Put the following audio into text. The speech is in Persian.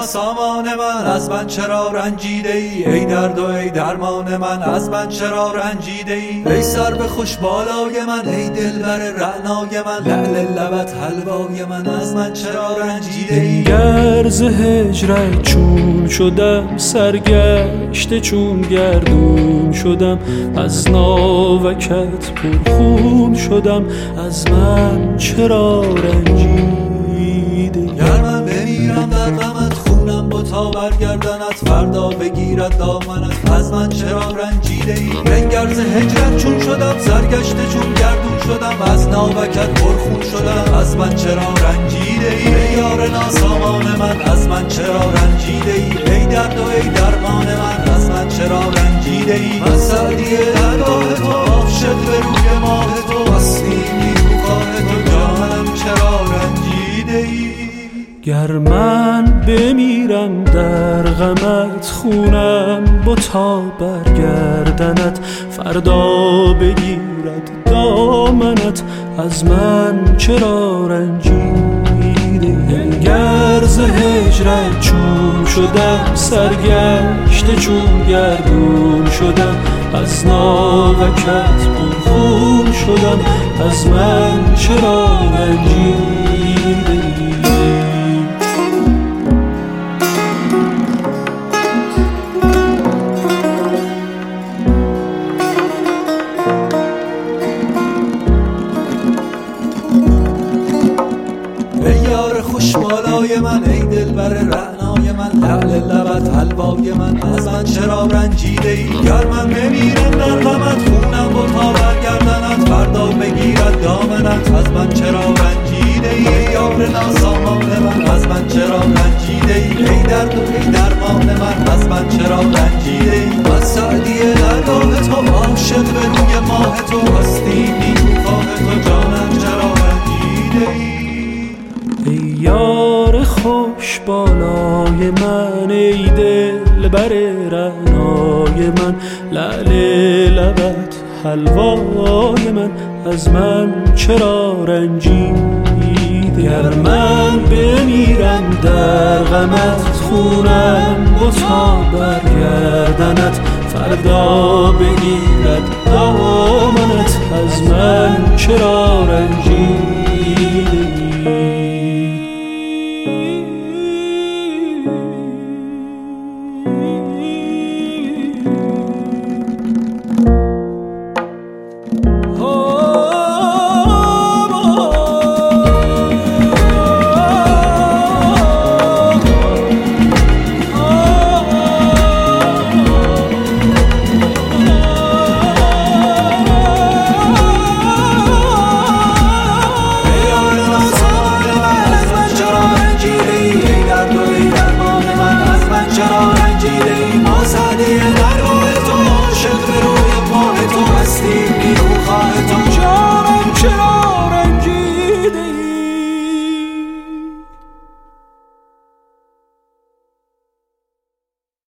ناسامان من از من چرا رنجیده ای؟ ای درد و ای درمان من از من چرا رنجیده ای؟ ای سر به خوش بالای من، ای دلبر رعنای من، لعل لبت حلوای من از من چرا رنجیده ای؟ گر ز هجرت چون شدم، سرگشته چون گردون شدم، از ناوکت پرخون شدم، از من چرا رنجیده؟ گر من بمیرم در غمت، خونم بتا برگردنت، فردا بگیرد دامنت، از من چرا رنجیده ای؟ بنگر ز هجرت چون شدم، سرگشته چون گردون شدم، از ناوکت پرخون شدم، از من چرا رنجیده ای؟ ای یار ناسامان من از من چرا رنجیده ای؟ ای درد و ای درمان من از من چرا رنجیده ای؟ من سعدی درگاه تو، عاشق به روی ماه تو، آستینی تو خواه تو، جانم چرا رنجیده ای؟ گر من بمیرم در غمت، خونم بتا برگردنت، فردا بگیرد دامنت، از من چرا رنجیده؟ گر ز هجرت چون شدم، سرگشته چون گردون شدم، از ناوکت پرخون شدم، از من چرا رنجیده؟ ای یار خوش بالای من، ای دلبر رعنای من، لعل لبت حلوای من از من چرا رنجیده ای؟ گر من بمیرم در غمت، خونم بتا برگردنت، فردا بگیرد دامنت، از من چرا رنجیده ای؟ ای یار ناسامان من از من چرا رنجیده ای؟ ای درد و ای درمان من از من چرا رنجیده ای؟ من سعدی درگاه تو، عاشق به روی ماه تو، آستینی تو خواه تو، جانم چرا رنجیده ای؟ ای یار خوش بالای من، ای دلبر رعنای من، لعل لبت حلوای من از من چرا رنجیده؟ گر من بمیرم در غمت، خونم بتا برگردنت، فردا بگیرد دامنت، از من چرا رنجیده؟